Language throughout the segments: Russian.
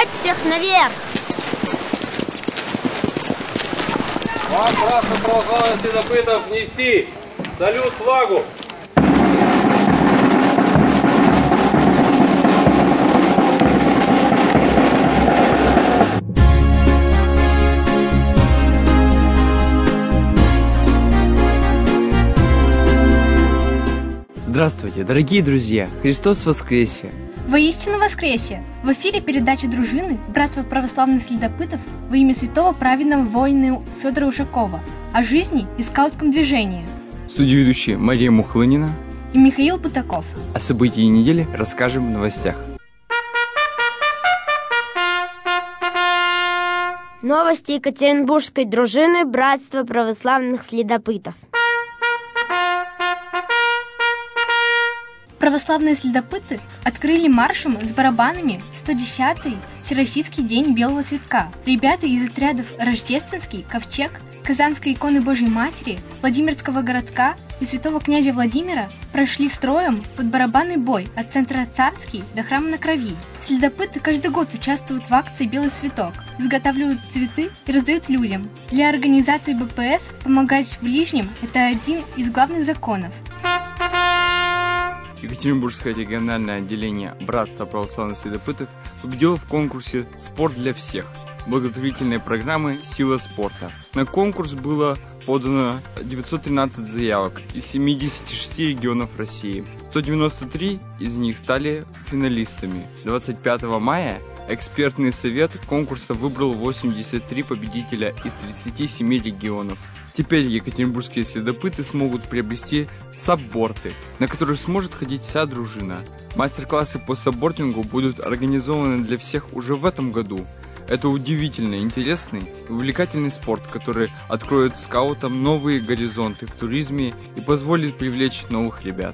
Поднять всех наверх! Вам, братство православных следопытов, внести салют флагу! Здравствуйте, дорогие друзья! Христос воскресе! Воистину воскресе! В эфире передача дружины Братства православных следопытов во имя святого праведного воина Федора Ушакова о жизни и скаутском движении. Студиоведущие Мария Мухлынина И Михаил Бутаков. О событии недели расскажем в новостях. Новости Екатеринбургской дружины Братства православных следопытов. Православные следопыты открыли маршем с барабанами 110-й Всероссийский день белого цветка. Ребята из отрядов Рождественский, Ковчег, Казанской иконы Божьей Матери, Владимирского городка и святого князя Владимира прошли строем под барабанный бой от центра Царский до храма на Крови. Следопыты каждый год участвуют в акции «Белый цветок», изготавливают цветы и раздают людям. Для организации БПС помогать ближним – это один из главных законов. Екатеринбургское региональное отделение Братства православных следопытов победило в конкурсе «Спорт для всех» благотворительной программы «Сила спорта». На конкурс было подано 913 заявок из 76 регионов России. 193 из них стали финалистами. 25 мая экспертный совет конкурса выбрал 83 победителя из 37 регионов. Теперь екатеринбургские следопыты смогут приобрести сабборты, на которых сможет ходить вся дружина. Мастер-классы по саббордингу будут организованы для всех уже в этом году. Это удивительно интересный и увлекательный спорт, который откроет скаутам новые горизонты в туризме и позволит привлечь новых ребят.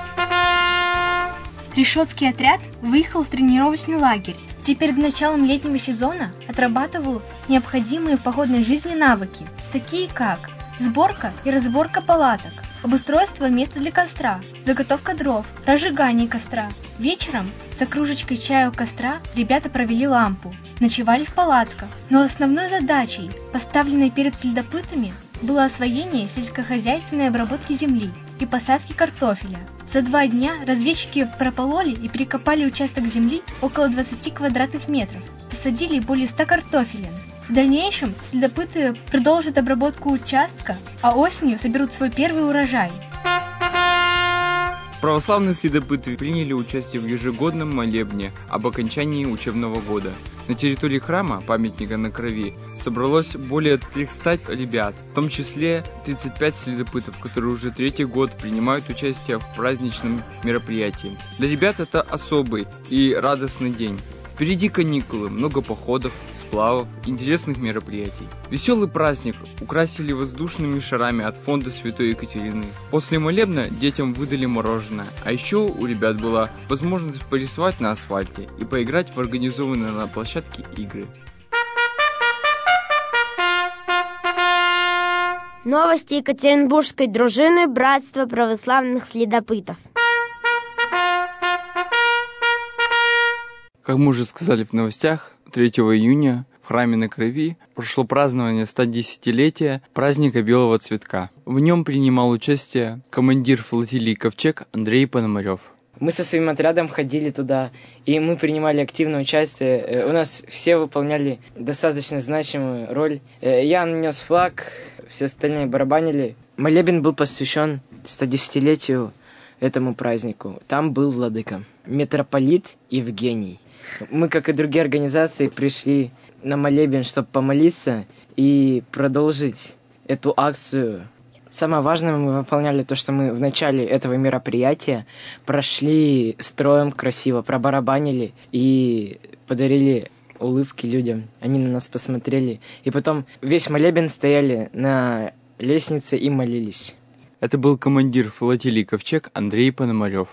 Решетский отряд выехал в тренировочный лагерь, где перед началом летнего сезона отрабатывал необходимые в походной жизни навыки, такие как сборка и разборка палаток, обустройство места для костра, заготовка дров, разжигание костра. Вечером за кружечкой чая у костра ребята провели лампу, ночевали в палатках. Но основной задачей, поставленной перед следопытами, было освоение сельскохозяйственной обработки земли и посадки картофеля. За 2 дня разведчики пропололи и перекопали участок земли около 20 квадратных метров, посадили более 100 картофелин. В дальнейшем следопыты продолжат обработку участка, а осенью соберут свой первый урожай. Православные следопыты приняли участие в ежегодном молебне об окончании учебного года. На территории храма, памятника на Крови, собралось более 300 ребят, в том числе 35 следопытов, которые уже 3-й год принимают участие в праздничном мероприятии. Для ребят это особый и радостный день. Впереди каникулы, много походов, сплавов, интересных мероприятий. Веселый праздник украсили воздушными шарами от фонда Святой Екатерины. После молебна детям выдали мороженое, а еще у ребят была возможность порисовать на асфальте и поиграть в организованные на площадке игры. Новости Екатеринбургской дружины Братства православных следопытов. Как мы уже сказали в новостях, 3 июня в храме на Крови прошло празднование 110-летия праздника Белого цветка. В нем принимал участие командир флотилии Ковчег Андрей Пономарев. Мы со своим отрядом ходили туда, и мы принимали активное участие. У нас все выполняли достаточно значимую роль. Я нанес флаг, все остальные барабанили. Молебен был посвящен 110-летию этому празднику. Там был владыка, митрополит Евгений. Мы, как и другие организации, пришли на молебен, чтобы помолиться и продолжить эту акцию. Самое важное, мы выполняли то, что мы в начале этого мероприятия прошли строем красиво, пробарабанили и подарили улыбки людям. Они на нас посмотрели. И потом весь молебен стояли на лестнице и молились. Это был командир флотилии Ковчег Андрей Пономарев.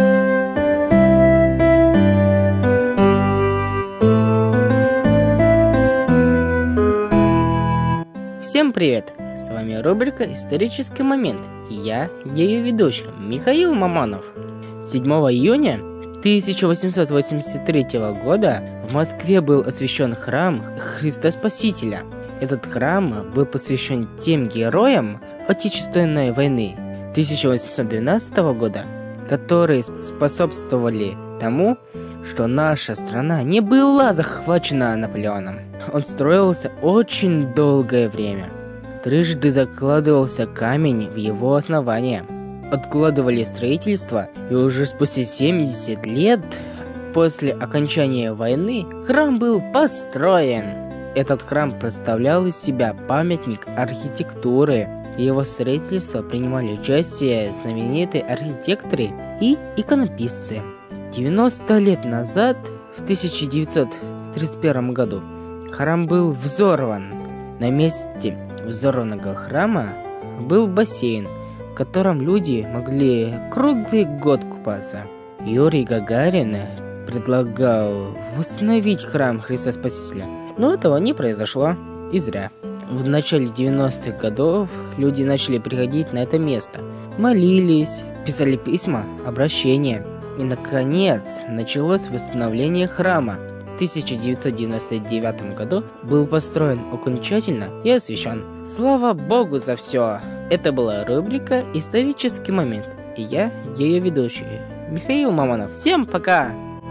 Всем привет! С вами рубрика «Исторический момент» и я, ее ведущий, Михаил Маманов. 7 июня 1883 года в Москве был освящен храм Христа Спасителя. Этот храм был посвящен тем героям Отечественной войны 1812 года, которые способствовали тому, что наша страна не была захвачена Наполеоном. Он строился очень долгое время. Трижды закладывался камень в его основание. Откладывали строительство, и уже спустя 70 лет после окончания войны храм был построен. Этот храм представлял из себя памятник архитектуры. В его строительство принимали участие знаменитые архитекторы и иконописцы. 90 лет назад, в 1931 году, храм был взорван. На месте взорванного храма был бассейн, в котором люди могли круглый год купаться. Юрий Гагарин предлагал восстановить храм Христа Спасителя, но этого не произошло, и зря. В начале 90-х годов люди начали приходить на это место, молились, писали письма, обращения. И, наконец, началось восстановление храма. В 1999 году был построен окончательно и освящен. Слава Богу за все! Это была рубрика «Исторический момент». И я, ее ведущий, Михаил Мамонов. Всем пока!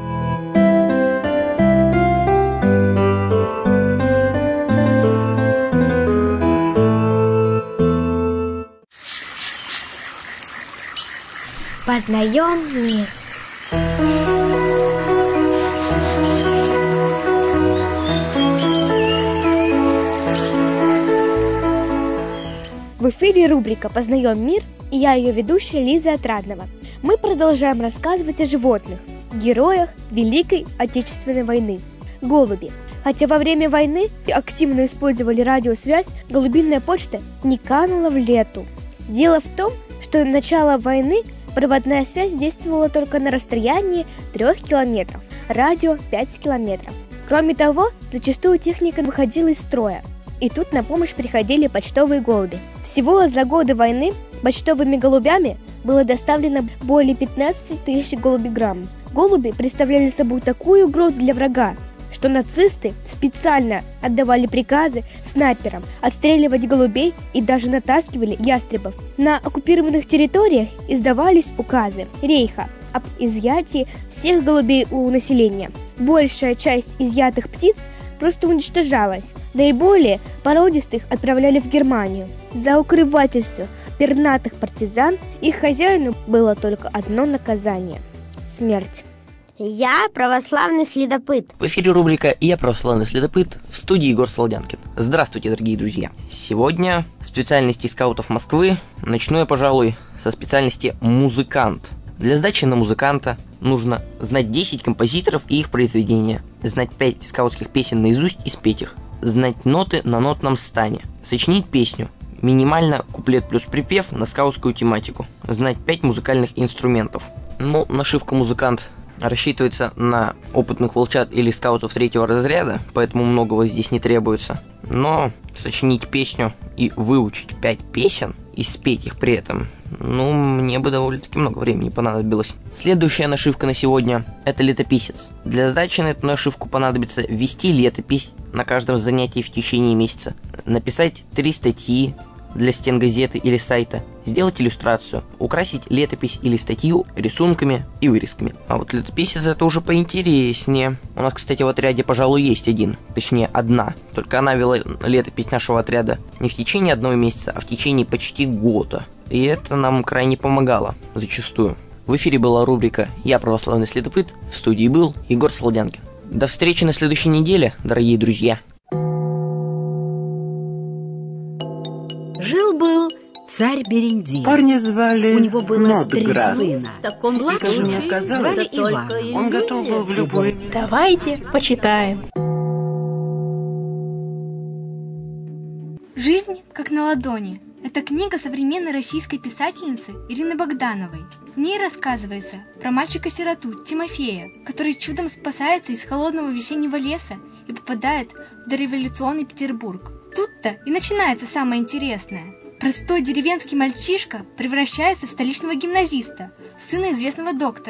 Познаем мир. В эфире рубрика «Познаем мир», и я ее ведущая Лиза Отрадного. Мы продолжаем рассказывать о животных, героях Великой Отечественной войны – голуби. Хотя во время войны активно использовали радиосвязь, голубиная почта не канула в лету. Дело в том, что до начала войны проводная связь действовала только на расстоянии 3 километров, радио 5 километров. Кроме того, зачастую техника выходила из строя, и тут на помощь приходили почтовые голуби. Всего за годы войны почтовыми голубями было доставлено более 15 тысяч голубиграмм. Голуби представляли собой такую угрозу для врага, что нацисты специально отдавали приказы снайперам отстреливать голубей и даже натаскивали ястребов. На оккупированных территориях издавались указы Рейха об изъятии всех голубей у населения. Большая часть изъятых птиц просто уничтожалась. Наиболее породистых отправляли в Германию. За укрывательство пернатых партизан их хозяину было только одно наказание – смерть. Я православный следопыт. В эфире рубрика «Я православный следопыт», в студии Егор Солодянкин. Здравствуйте, дорогие друзья. Сегодня в специальности скаутов Москвы начну я, пожалуй, со специальности музыкант. Для сдачи на музыканта нужно знать 10 композиторов и их произведения, знать 5 скаутских песен наизусть и спеть их, знать ноты на нотном стане, сочинить песню, минимально куплет плюс припев на скаутскую тематику, знать 5 музыкальных инструментов. Но нашивка «музыкант» рассчитывается на опытных волчат или скаутов 3-го разряда, поэтому многого здесь не требуется. Но сочинить песню и выучить 5 песен и спеть их при этом, мне бы довольно-таки много времени понадобилось. Следующая нашивка на сегодня – это летописец. Для сдачи на эту нашивку понадобится ввести летопись на каждом занятии в течение месяца, написать 3 статьи для стен газеты или сайта, сделать иллюстрацию, украсить летопись или статью рисунками и вырезками. А вот летописец это уже поинтереснее. У нас, кстати, в отряде, пожалуй, есть одна. Только она вела летопись нашего отряда не в течение 1 месяца, а в течение почти года. И это нам крайне помогало, зачастую. В эфире была рубрика «Я православный следопыт», в студии был Егор Солодянкин. До встречи на следующей неделе, дорогие друзья. Жил-был царь Берендей. Парня звали У него было 3 Нодград. сына. Младшего звали Иван. Он готов был в любой... Давайте почитаем. «Жизнь как на ладони» – это книга современной российской писательницы Ирины Богдановой. В ней рассказывается про мальчика-сироту Тимофея, который чудом спасается из холодного весеннего леса и попадает в дореволюционный Петербург. Тут-то и начинается самое интересное. Простой деревенский мальчишка превращается в столичного гимназиста, сына известного доктора.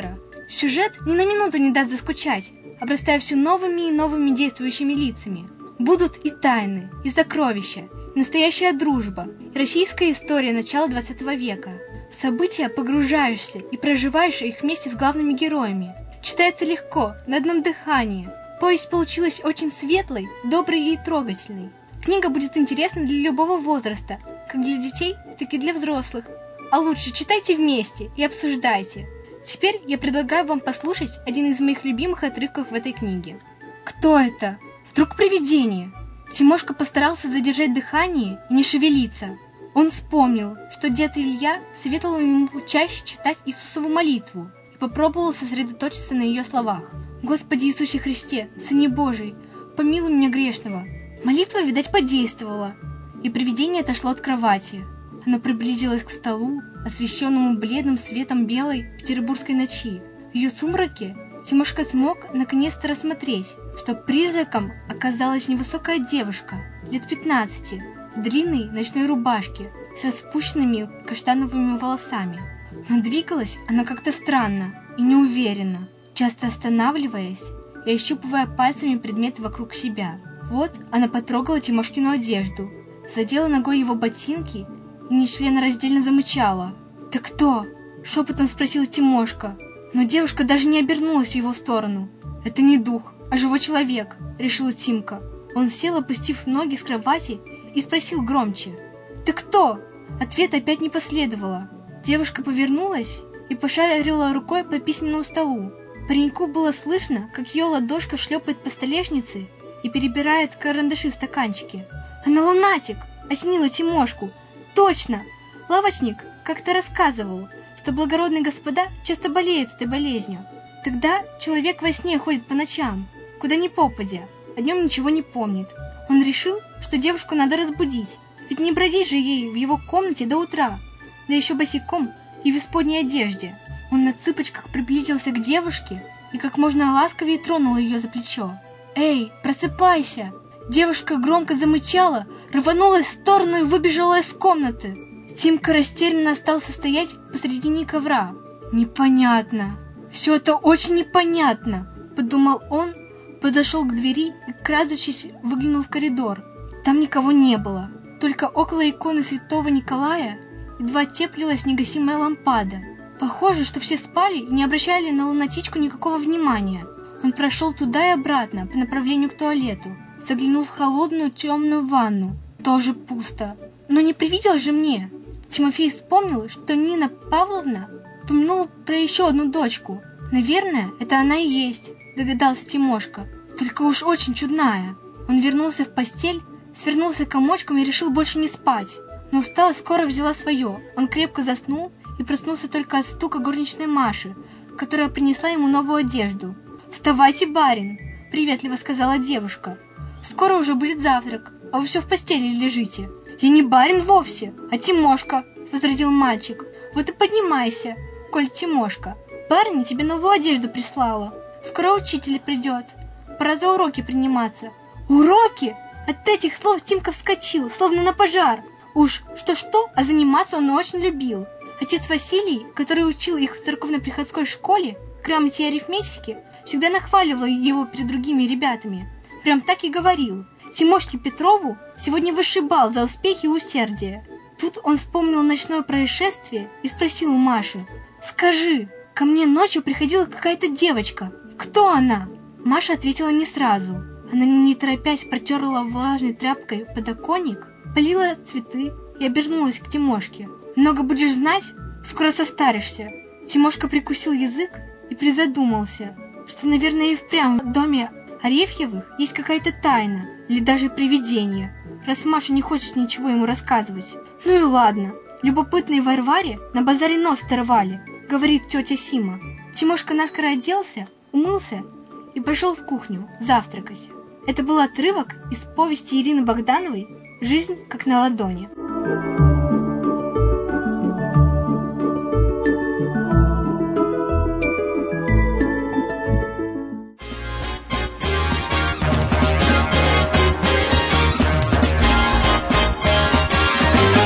Сюжет ни на минуту не даст заскучать, обрастая все новыми и новыми действующими лицами. Будут и тайны, и сокровища, и настоящая дружба, и российская история начала 20 века. В события погружаешься и проживаешь их вместе с главными героями. Читается легко, на одном дыхании. Повесть получилась очень светлой, доброй и трогательной. Книга будет интересна для любого возраста, как для детей, так и для взрослых. А лучше читайте вместе и обсуждайте. Теперь я предлагаю вам послушать один из моих любимых отрывков в этой книге. Кто это? Вдруг привидение? Тимошка постарался задержать дыхание и не шевелиться. Он вспомнил, что дед Илья советовал ему чаще читать Иисусову молитву и попробовал сосредоточиться на ее словах. «Господи Иисусе Христе, Сыне Божий, помилуй меня грешного». Молитва, видать, подействовала, и привидение отошло от кровати. Оно приблизилось к столу, освещенному бледным светом белой петербургской ночи. В ее сумраке Тимошка смог наконец-то рассмотреть, что призраком оказалась невысокая девушка, лет 15, в длинной ночной рубашке с распущенными каштановыми волосами. Но двигалась она как-то странно и неуверенно, часто останавливаясь и ощупывая пальцами предметы вокруг себя. Вот она потрогала Тимошкину одежду, задела ногой его ботинки и нечленораздельно замычала. «Ты кто?» — шепотом спросил Тимошка, но девушка даже не обернулась в его сторону. «Это не дух, а живой человек», — решил Тимка. Он сел, опустив ноги с кровати, и спросил громче. «Ты кто?» Ответа опять не последовало. Девушка повернулась и пошарила рукой по письменному столу. Пареньку было слышно, как ее ладошка шлепает по столешнице и перебирает карандаши в стаканчике. «Она лунатик!» — осенила Тимошку. «Точно! Лавочник как-то рассказывал, что благородные господа часто болеют этой болезнью. Тогда человек во сне ходит по ночам, куда ни попадя, о нем ничего не помнит. Он решил, что девушку надо разбудить, ведь не бродить же ей в его комнате до утра, да еще босиком и в исподней одежде». Он на цыпочках приблизился к девушке и как можно ласковее тронул ее за плечо. «Эй, просыпайся!» Девушка громко замычала, рванулась в сторону и выбежала из комнаты. Тимка растерянно остался стоять посредине ковра. «Непонятно. Все это очень непонятно», — подумал он, подошел к двери и, крадучись, выглянул в коридор. Там никого не было. Только около иконы святого Николая едва теплилась негасимая лампада. Похоже, что все спали и не обращали на лунатичку никакого внимания. Он прошел туда и обратно по направлению к туалету. Заглянул в холодную темную ванну. Тоже пусто. Но не привидел же мне. Тимофей вспомнил, что Нина Павловна упомянула про еще одну дочку. «Наверное, это она и есть», — догадался Тимошка. «Только уж очень чудная». Он вернулся в постель, свернулся комочком и решил больше не спать. Но усталость скоро взяла свое. Он крепко заснул и проснулся только от стука горничной Маши, которая принесла ему новую одежду. «Вставайте, барин!» — приветливо сказала девушка. «Скоро уже будет завтрак, а вы все в постели лежите». «Я не барин вовсе, а Тимошка», — возразил мальчик. «Вот и поднимайся, коль Тимошка. Барыня тебе новую одежду прислала. Скоро учитель придет. Пора за уроки приниматься». «Уроки?» От этих слов Тимка вскочил, словно на пожар. Уж что-что, а заниматься он очень любил. Отец Василий, который учил их в церковно-приходской школе, грамоте и арифметике, всегда нахваливал его перед другими ребятами. Прям так и говорил: Тимошке Петрову сегодня высший балл за успехи и усердие. Тут он вспомнил ночное происшествие и спросил у Маши: «Скажи, ко мне ночью приходила какая-то девочка. Кто она?» Маша ответила не сразу. Она, не торопясь, протерла влажной тряпкой подоконник, полила цветы и обернулась к Тимошке. «Много будешь знать, скоро состаришься». Тимошка прикусил язык и призадумался, что, наверное, и впрямь в доме Арефьевых есть какая-то тайна или даже привидение, раз Маша не хочет ничего ему рассказывать. «Ну и ладно, любопытные Варваре на базаре нос оторвали», — говорит тетя Сима. Тимошка наскоро оделся, умылся и пошел в кухню завтракать. Это был отрывок из повести Ирины Богдановой «Жизнь как на ладони».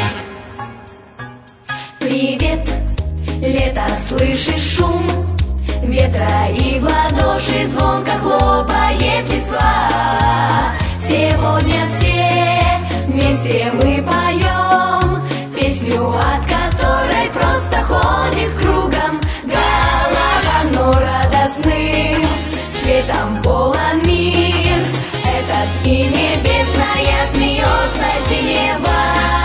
Привет, лето, слышишь шум? ветра, и в ладоши звонко хлопает листва. Сегодня все вместе мы поем песню, от которой просто ходит кругом голова, но радостным светом полон мир этот, и небесная смеется синева.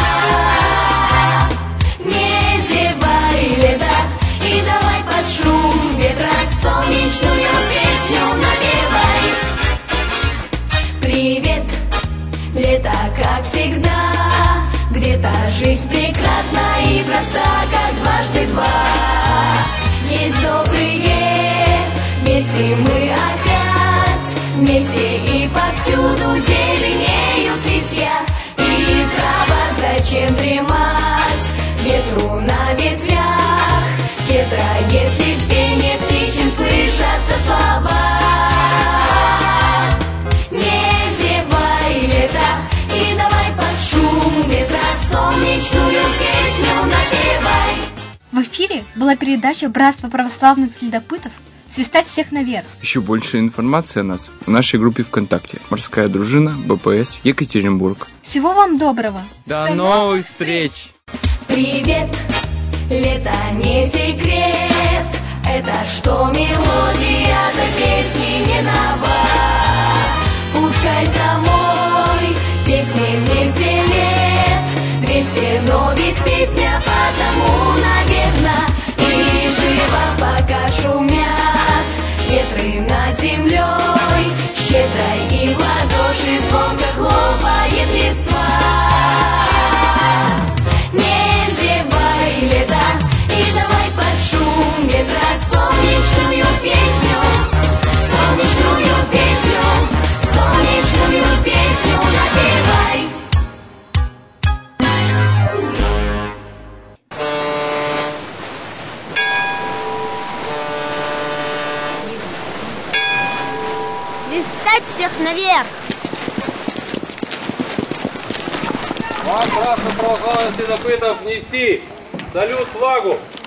Не зевай, лето, и давай под шум ветра солнечную песню напевай. Привет, лето, как всегда, где-то жизнь прекрасна и проста, как дважды два. Есть добрые, вместе мы опять, вместе и повсюду зеленеют листья и трава. Зачем дремать ветру на ветвях кедра, если в пении птичьим слышатся слова? Не зевай, лето, и давай под шум ветра солнечную песню напевай. В эфире была передача «Братство православных следопытов. Свистать всех наверх». Еще больше информации о нас в нашей группе ВКонтакте «Морская дружина БПС Екатеринбург». Всего вам доброго! До новых встреч! Привет, лето не секрет, это что мелодия до песни не нова. Пускай самой песни вместе лет 200, но ведь песня потому, наверно, и жива, пока шумят ветры над землей щедрой, и в ладоши звонко хлопает листва. Не зевай, лето, и давай под шум ветра солнечную песню, солнечную песню, солнечную песню напевай. Свистать всех наверх! Вам, братство православных следопытов, нести салют флагу!